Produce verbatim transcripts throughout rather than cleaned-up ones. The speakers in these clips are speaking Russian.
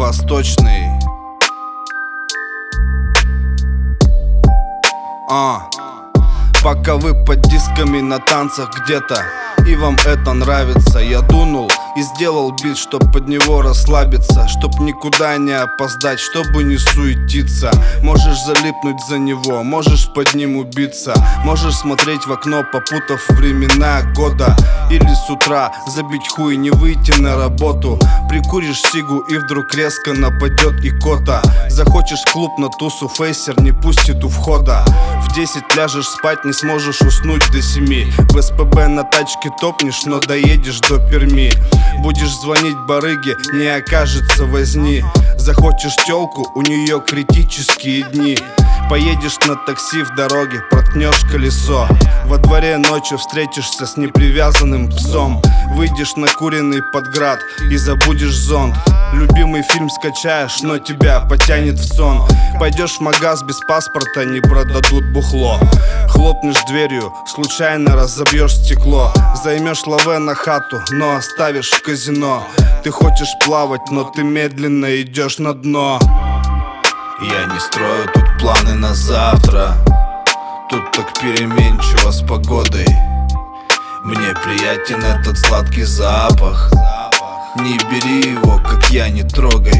восточный. А, пока вы под дисками на танцах где-то, и вам это нравится, я дунул и сделал бит, чтоб под него расслабиться, чтоб никуда не опоздать, чтобы не суетиться. Можешь залипнуть за него, можешь под ним убиться, можешь смотреть в окно, попутав времена года, или с утра забить хуй, не выйти на работу. Прикуришь сигу и вдруг резко нападет икота. Захочешь в клуб на тусу, фейсер не пустит у входа. В десять ляжешь спать, не сможешь уснуть до семи. В СПБ на тачке топнешь, но доедешь до Перми. Будешь звонить барыге, не окажется возни. Захочешь тёлку, у неё критические дни. Поедешь на такси в дороге, проткнешь колесо. Во дворе ночью встретишься с непривязанным псом. Выйдешь накуренный под град и забудешь зонт. Любимый фильм скачаешь, но тебя потянет в сон. Пойдешь в магаз без паспорта, не продадут бухло. Хлопнешь дверью, случайно разобьешь стекло. Займешь лаве на хату, но оставишь в казино. Ты хочешь плавать, но ты медленно идешь на дно. Я не строю тут планы на завтра. Тут так переменчиво с погодой. Мне приятен этот сладкий запах. Не бери его, как я, не трогай.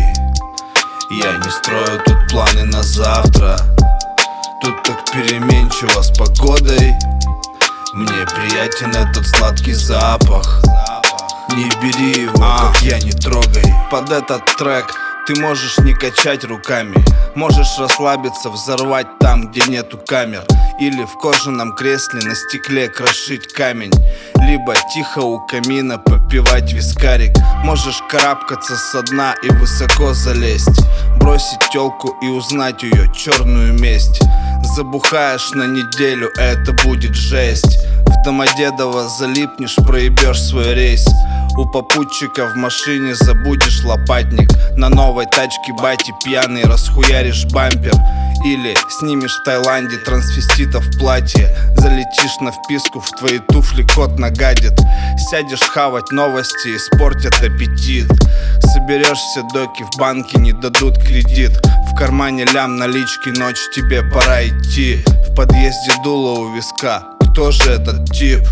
Я не строю тут планы на завтра. Тут так переменчиво с погодой. Мне приятен этот сладкий запах. Не бери его, как я, не трогай. Под этот трек ты можешь не качать руками. Можешь расслабиться, взорвать там, где нету камер. Или в кожаном кресле на стекле крошить камень. Либо тихо у камина попивать вискарик. Можешь карабкаться со дна и высоко залезть. Бросить тёлку и узнать ее черную месть. Забухаешь на неделю, это будет жесть. В Домодедово залипнешь, проебешь свой рейс. У попутчика в машине забудешь лопатник. На новой тачке бати пьяный расхуяришь бампер. Или снимешь в Таиланде трансвестита в платье. Залетишь на вписку, в твои туфли кот нагадит. Сядешь хавать новости, испортят аппетит. Соберешь все доки, в банке не дадут кредит. В кармане лям налички, ночь, тебе пора идти. В подъезде дуло у виска, кто же этот тип?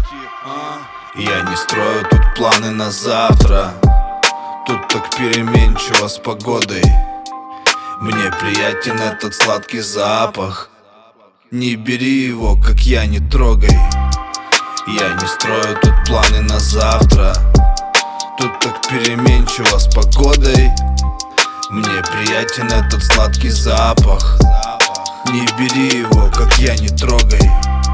Я не строю тут планы на завтра. Тут так переменчиво с погодой. Мне приятен этот сладкий запах. Не бери его, как я, не трогай. Я не строю тут планы на завтра. Тут так переменчиво с погодой. Мне приятен этот сладкий запах. Не бери его, как я, не трогай.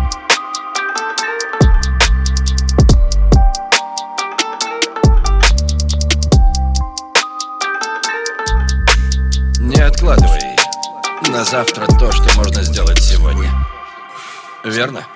Не откладывай на завтра то, что можно сделать сегодня. Верно?